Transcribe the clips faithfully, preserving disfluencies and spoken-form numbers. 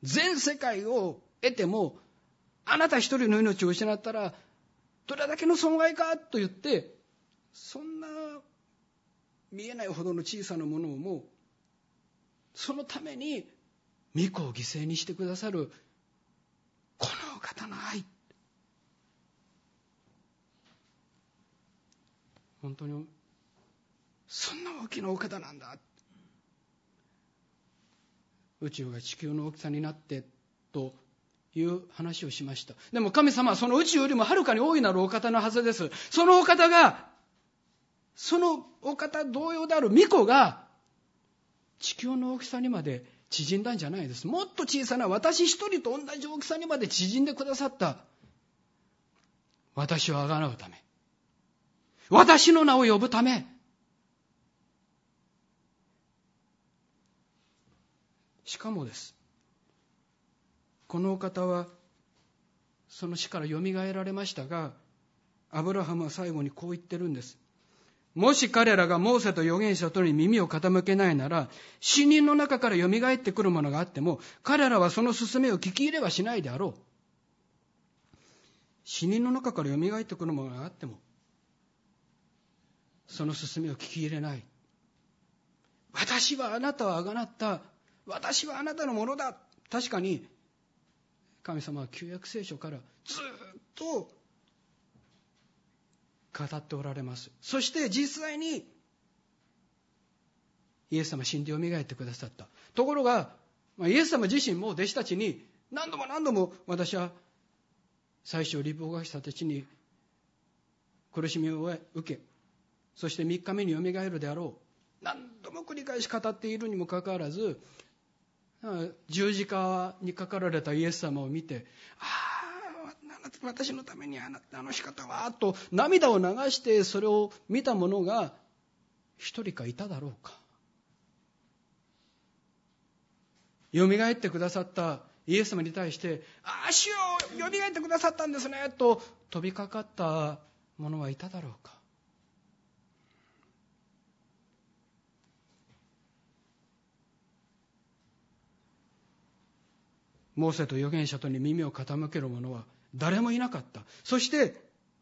全世界を得てもあなた一人の命を失ったらどれだけの損害かと言って、そんな見えないほどの小さなものをもそのために御子を犠牲にしてくださるこの方の愛、本当にそんな大きなお方なんだ。宇宙が地球の大きさになってという話をしました。でも神様はその宇宙よりもはるかに大いなるお方のはずです。そのお方が、そのお方同様である御子が地球の大きさにまで縮んだんじゃないです。もっと小さな私一人と同じ大きさにまで縮んでくださった。私をあがなうため、私の名を呼ぶため。しかもです、このお方はその死からよみがえられましたが、アブラハムは最後にこう言ってるんです。もし彼らがモーセと預言者とに耳を傾けないなら、死人の中からよみがえってくるものがあっても彼らはその勧めを聞き入れはしないであろう。死人の中からよみがえってくるものがあってもその勧めを聞き入れない。私はあなたをあがなった、私はあなたのものだ。確かに神様は旧約聖書からずっと語っておられます。そして実際にイエス様死んでよみがえってくださった。ところがイエス様自身も弟子たちに何度も何度も、私は最初立法学者たちに苦しみを受け、そしてみっかめによみがえるであろう、何度も繰り返し語っているにもかかわらず、十字架にかかられたイエス様を見て、ああ私のためにあの仕方はと涙を流してそれを見た者が一人かいただろうか。よみがえってくださったイエス様に対して、ああ主よよみがえってくださったんですねと飛びかかった者はいただろうか。モーセと預言者とに耳を傾ける者は誰もいなかった。そして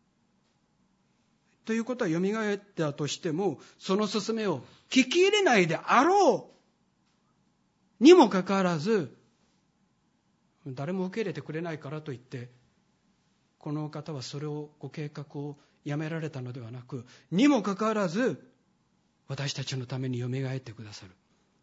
ということは、よみがえったとしてもその勧めを聞き入れないであろうにもかかわらず、誰も受け入れてくれないからといってこの方はそれをご計画をやめられたのではなく、にもかかわらず私たちのためによみがえってくださる。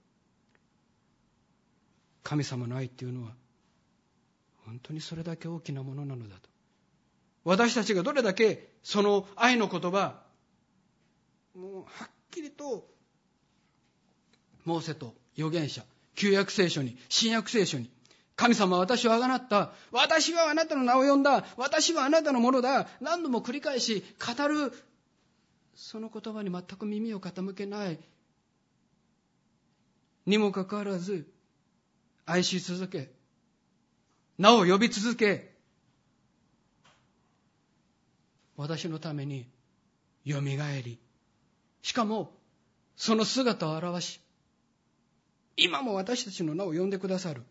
神様の愛っていうのは本当にそれだけ大きなものなのだと。私たちがどれだけその愛の言葉、もうはっきりとモーセと預言者、旧約聖書に新約聖書に、神様は私をあがなった、私はあなたの名を呼んだ、私はあなたのものだ、何度も繰り返し語る、その言葉に全く耳を傾けないにもかかわらず、愛し続け、なお呼び続け、私のためによみがえり、しかもその姿を現し、今も私たちの名を呼んでくださる。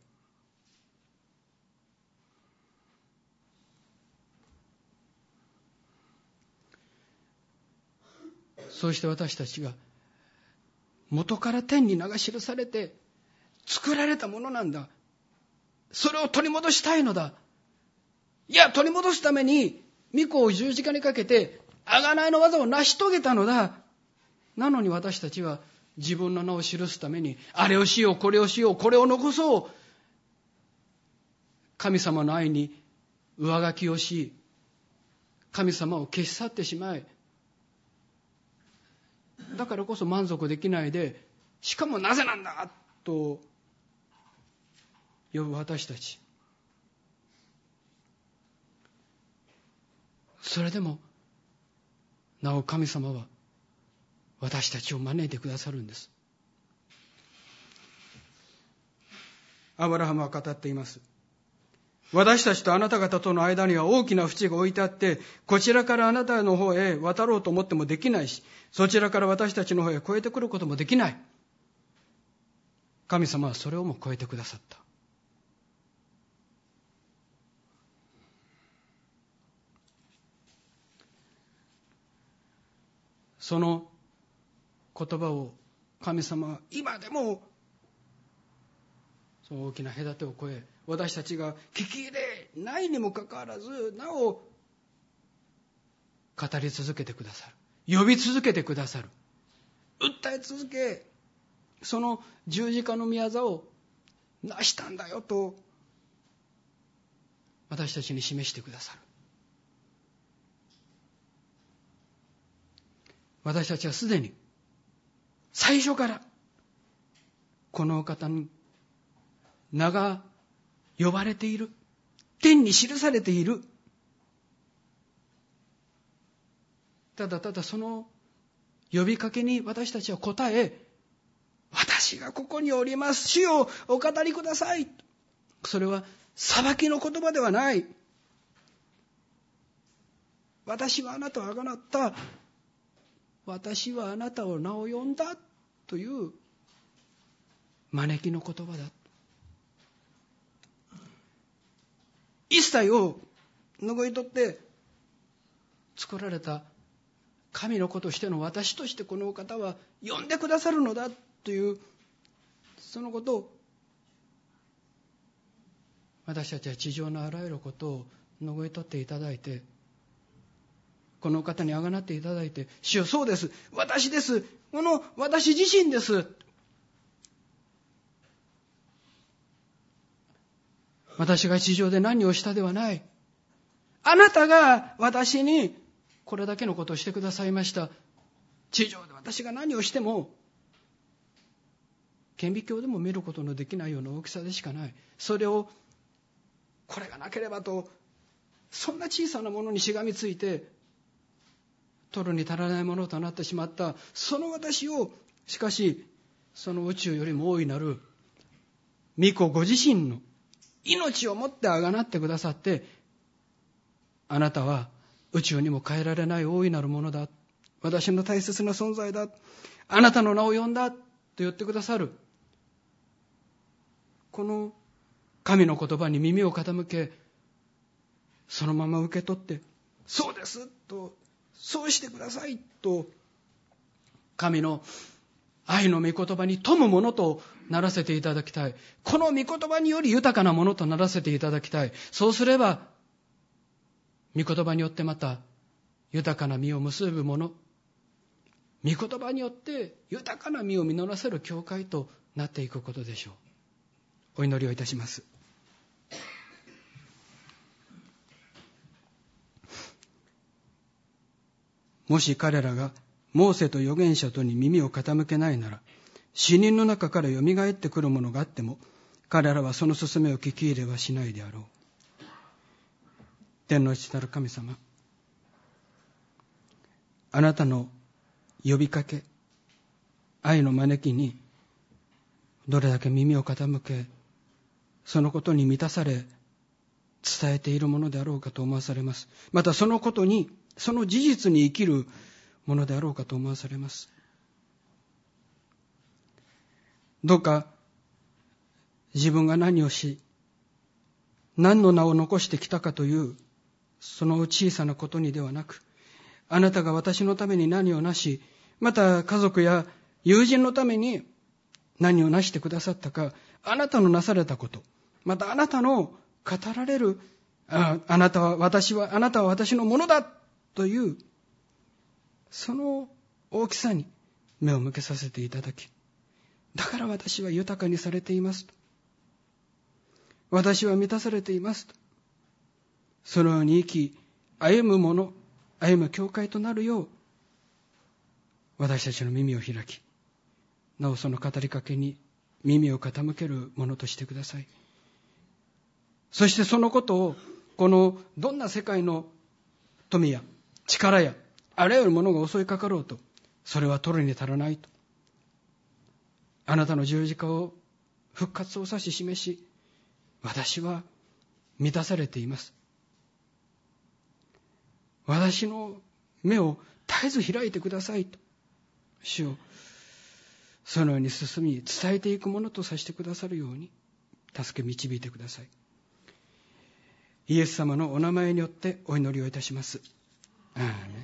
そうして私たちが元から天に名が記されて作られたものなんだ。それを取り戻したいのだ。いや、取り戻すために御子を十字架にかけて贖いの技を成し遂げたのだ。なのに私たちは自分の名を記すためにあれをしよう、これをしよう、これを残そう、神様の愛に上書きをし、神様を消し去ってしまい、だからこそ満足できないで、しかもなぜなんだと呼ぶ私たち。それでもなお神様は私たちを招いてくださるんです。アブラハムは語っています。私たちとあなた方との間には大きな淵が置いてあって、こちらからあなたの方へ渡ろうと思ってもできないし、そちらから私たちの方へ越えてくることもできない。神様はそれをも越えてくださった。 その言葉を神様は今でもその大きな隔てを越え、私たちが聞き入れないにもかかわらずなお語り続けてくださる、呼び続けてくださる、訴え続け、その十字架の御業を成したんだよと私たちに示してくださる。私たちはすでに最初からこのお方に名が呼ばれている、天に記されている。ただただその呼びかけに私たちは答え、私がここにおります、主よお語りください。それは裁きの言葉ではない。私はあなたをあがなった、私はあなたを名を呼んだという招きの言葉だ。一切を拭い取って作られた神の子としての私としてこのお方は呼んでくださるのだという、そのことを私たちは地上のあらゆることを拭い取っていただいて、この方にあがなっていただいて、主よそうです、私です、この私自身です、私が地上で何をしたではない、あなたが私にこれだけのことをしてくださいました。地上で私が何をしても顕微鏡でも見ることのできないような大きさでしかない。それをこれがなければと、そんな小さなものにしがみついて取るに足らないものとなってしまったその私を、しかしその宇宙よりも大いなる御子ご自身の命をもってあがなってくださって、あなたは宇宙にも変えられない大いなるものだ、私の大切な存在だ、あなたの名を呼んだと言ってくださる。この神の言葉に耳を傾け、そのまま受け取って、そうですと、そうしてくださいと、神の愛の御言葉に富むものとならせていただきたい。この御言葉により豊かなものとならせていただきたい。そうすれば御言葉によってまた豊かな実を結ぶもの、御言葉によって豊かな実を実らせる教会となっていくことでしょう。お祈りをいたします。もし彼らがモーセと預言者とに耳を傾けないなら、死人の中からよみがえってくるものがあっても、彼らはその勧めを聞き入れはしないであろう。天の父なる神様、あなたの呼びかけ、愛の招きにどれだけ耳を傾け、そのことに満たされ伝えているものであろうかと思わされます。またそのことに、その事実に生きるものであろうかと思わされます。どうか自分が何をし、何の名を残してきたかというその小さなことにではなく、あなたが私のために何をなし、また家族や友人のために何をなしてくださったか、あなたのなされたこと、またあなたの語られる、あ、あなたは私はあなたは私のものだというその大きさに目を向けさせていただき、だから私は豊かにされていますと、私は満たされていますと、そのように生き歩むもの、歩む教会となるよう、私たちの耳を開き、なおその語りかけに耳を傾けるものとしてください。そしてそのことを、このどんな世界の富や力やあらゆるものが襲いかかろうと、それは取るに足らないと、あなたの十字架を復活を指し示し、私は満たされています、私の目を絶えず開いてくださいと、主をそのように進み伝えていくものとさせてくださるように助け導いてください。イエス様のお名前によってお祈りをいたします。アーメン。